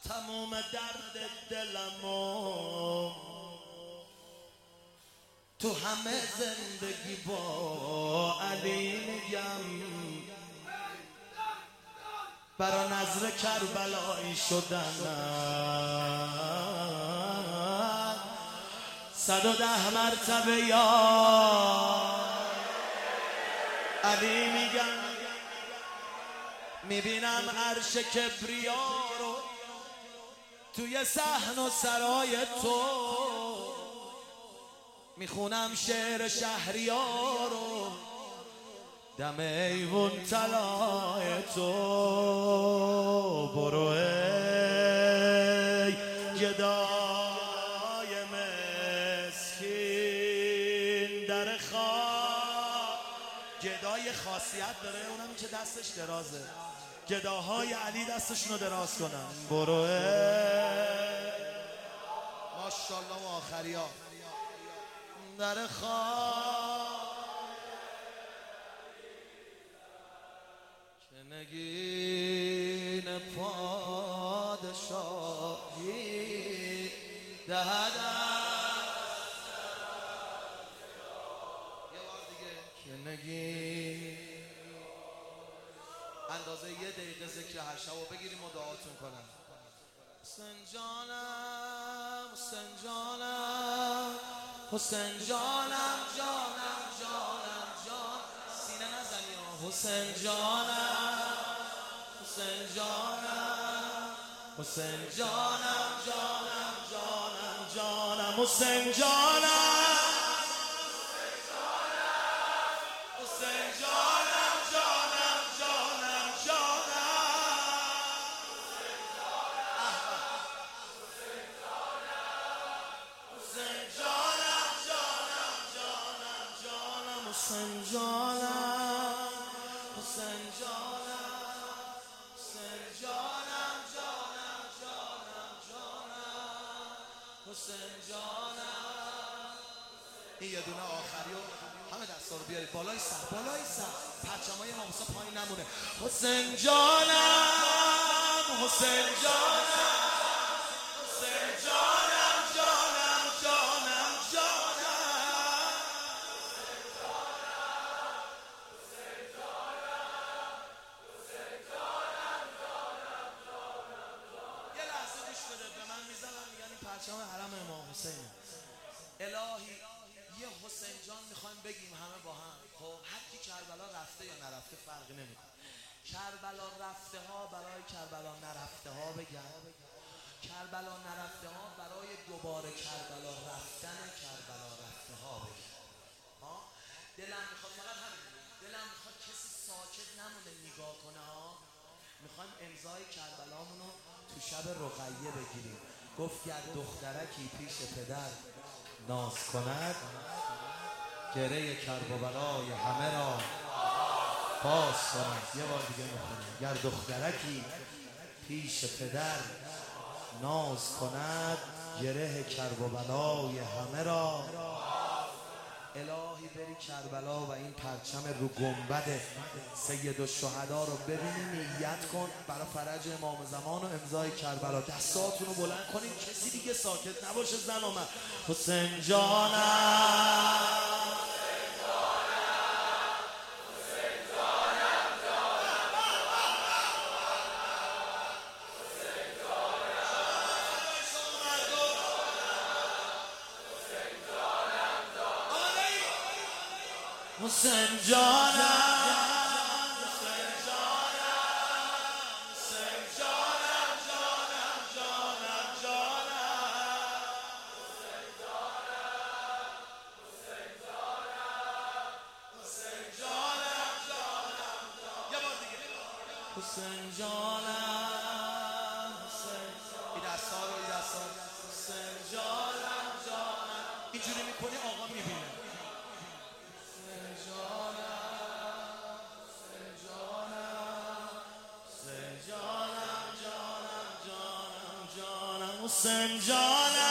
تموم درد دلمو تو همه زندگی با علی میگم، برا نظر کربلایی شدن 110 مرتبه یا علی میگم. میبینم عرش کبریا رو توی صحن و سرای تو، میخونم شعر شهریار رو دم ایوون طلای تو. برو ای گدای مسکین در خواب. گدای خاصیت داره، اونم که دستش درازه. گداهای علی دستشونو دراز کنن. برو ای ماشاءالله و آخری ها در خواب که نگین پادشاهی دهدم. یه بار دیگه که نگین اندازه 1 دقیقه ذکر هر شب و بگیریم و دعاتون کنم. حسین جانم، حسین جانم، حسین جانم، جانم جانم جان. سینه نزنی ها. حسین جانم، حسین جانم، حسین جانم جانم جانم جانم. حسین جانم، حسین جانم جانم جانم جانم. حسین جانم، حسین جانم، حسین جانم جانم جانم جانم. حسین جانم. این یه دونه آخری و همه دستا رو بیارید بالای سر، بالای سر، پرچمای ناموسا پایین نمونه. حسین جانم، حسین جانم، حسین جانم جانم جانم جانم. یه لحظه گوش بده، به من میزنن میگن این پرچم حرم امام حسینه. الهی یه حسین جان میخوایم بگیم همه با هم. خب هر کی کربلا رفته یا نرفته فرقی نمیکنه. کربلا رفته ها برای کربلا نرفته ها بگن. کربلا نرفته ها برای دوباره کربلا رفتن کربلا رفته ها بگن. ها دلم میخواد فقط همین، دلم میخواد کسی ساکت نمونه نگاه کنه ها. میخوایم امضای کربلامونو تو شب رقیه بگیریم. گفت گر دخترکی پیش پدر ناز کند، گره کرب و بلای همه را باز کند. یه بار دیگه میخونیم. گر دخترکی پیش پدر ناز کند، گره کرب و بلای همه را. الهی بری کربلا و این پرچم رو گنبد سیدالشهدا رو ببینی، نیت کن برای فرج امام زمان و امضای کربلا. دستاتون رو بلند کنین، کسی دیگه ساکت نباشه. زن و مرد. حسین جانم، حسین جانم، حسین جانم، حسین جانم جانم جانم جانم. حسین جانم، حسین جانم، حسین جانم جانم جانم. یه بار دیگه. حسین جانم، حسین. این دستا رو، این دستا. حسین جانم جانم. اینجوری میکنی آقا میبینه. حسین جانم،